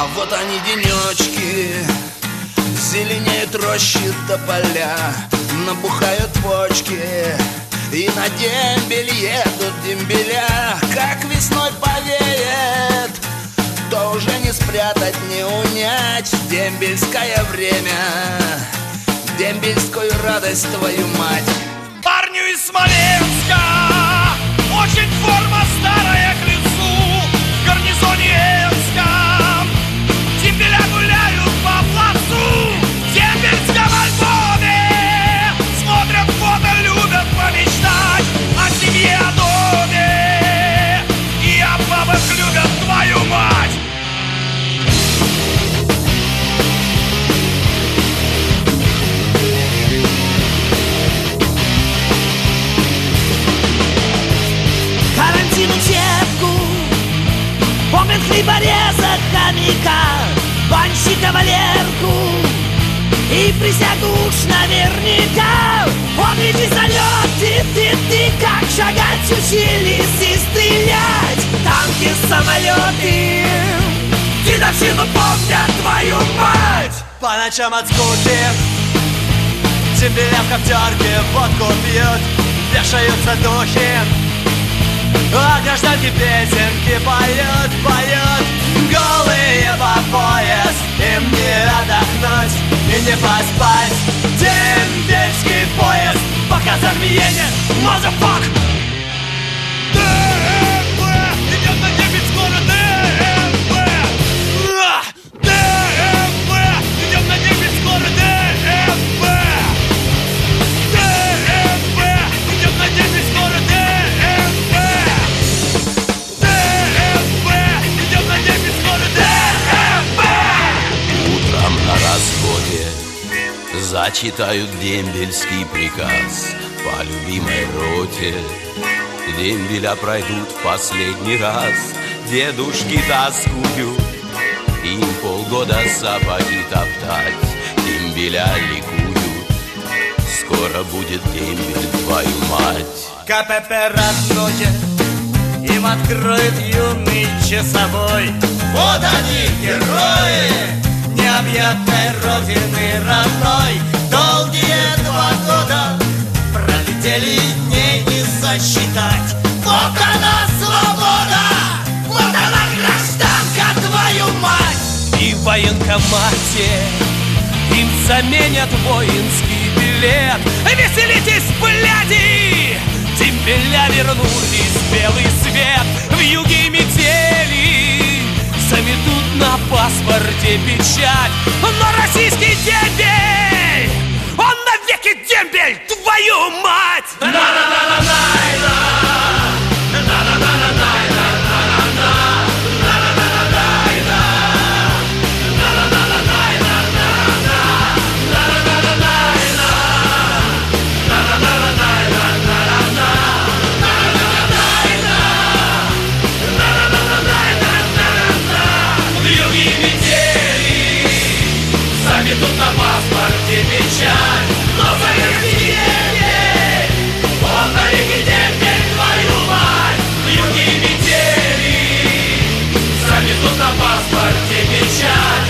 вот они денечки, зеленеют рощи до поля, набухают почки, и на дембель едут дембеля. Как весной повеет, то уже не спрятать, не унять дембельское время, дембельскую радость, твою мать. Парню из Смоленска очень форма старая к лицу. В гарнизоне Энском дембеля гуляют по плацу. В дембельском альбоме смотрят фото, любят помечтать о семье, о доме и о бабах, любят, твою мать. Карантин учебку помнит хлебореза, хомяка, банщика Валерку и присягу уж наверняка. Помните залеты, ты как шагать учились и стрелять. Танки, самолеты, дедовщину помнят, твою мать. По ночам от скуки дембеля в коптерке водку пьют, вешаются духи, а гражданки песенки поют, поют. Голые по пояс, им не отдохнуть и не поспать. Дембельский поезд показан Виене, motherfuck. ДМБ идет на дембель скоро, ДМБ. ДМБ идет на дембель скоро, ДМБ. ДМБ идет на дембель скоро, ДМБ. ДМБ идет на дембель скоро, ДМБ. Утром на расходе зачитают дембельский приказ по любимой роте. Дембеля пройдут в последний раз, дедушки тоскуют, им полгода сапоги топтать, дембеля ликуют. Скоро будет дембель, твою мать. КПП родное им откроет юный часовой. Вот они, герои необъятной родины родной. Долгие 2 года пролетели дней не сосчитать. Вот она свобода, вот она гражданка, твою мать. И в военкомате им заменят воинский билет. Веселитесь, бляди! Дембеля вернулись в белый свет. В юге метели заметут на паспорте печать. Но российский дембель, он навеки дембель, твою мать! Тут на паспорте печать, но советский дембель, он навеки дембель, твою мать. В юге метели, заметут на паспорте печать.